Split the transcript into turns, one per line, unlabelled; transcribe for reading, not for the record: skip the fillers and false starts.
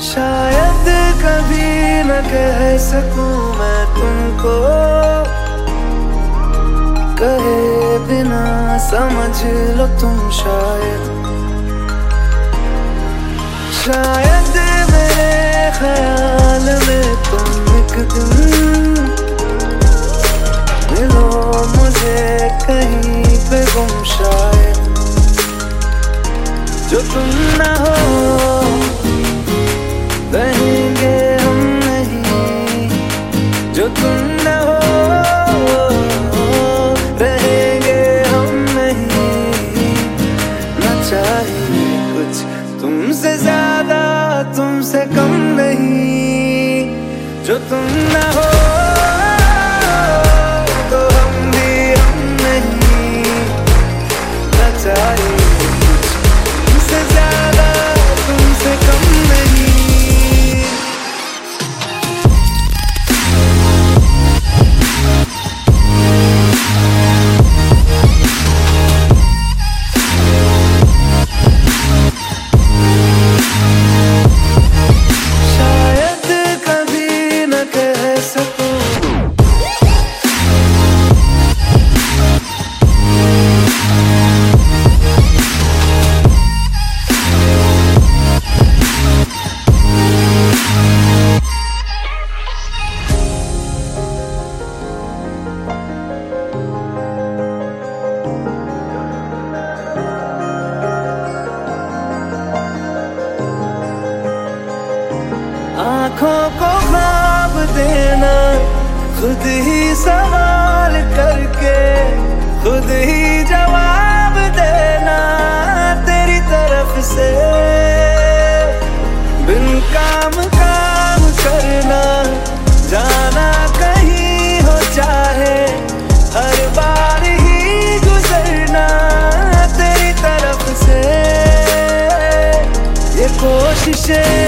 शायद कभी न कह सकूं मैं तुमको, कहे बिना समझ लो तुम शायद। शायद मेरे ख्याल में तुम एक दिन मिलो मुझे कहीं पे गुम शायद। जो तुम ना हो रहेंगे हम नहीं, जो तुम ना हो रहेंगे हम नहीं। ना चाहिए कुछ तुमसे ज्यादा तुमसे कम नहीं, जो तुम ना हो तो हम भी हम नहीं। ना चाहिए कुछ तुमसे ज्यादा तुमसे कम नहीं। आँखों को ख्वाब देना, खुद ही सवाल करके खुद ही जवाब देना तेरी तरफ से। बिन काम काम करना, जाना कहीं हो चाहे, हर बार ही गुजरना तेरी तरफ से। ये कोशिशें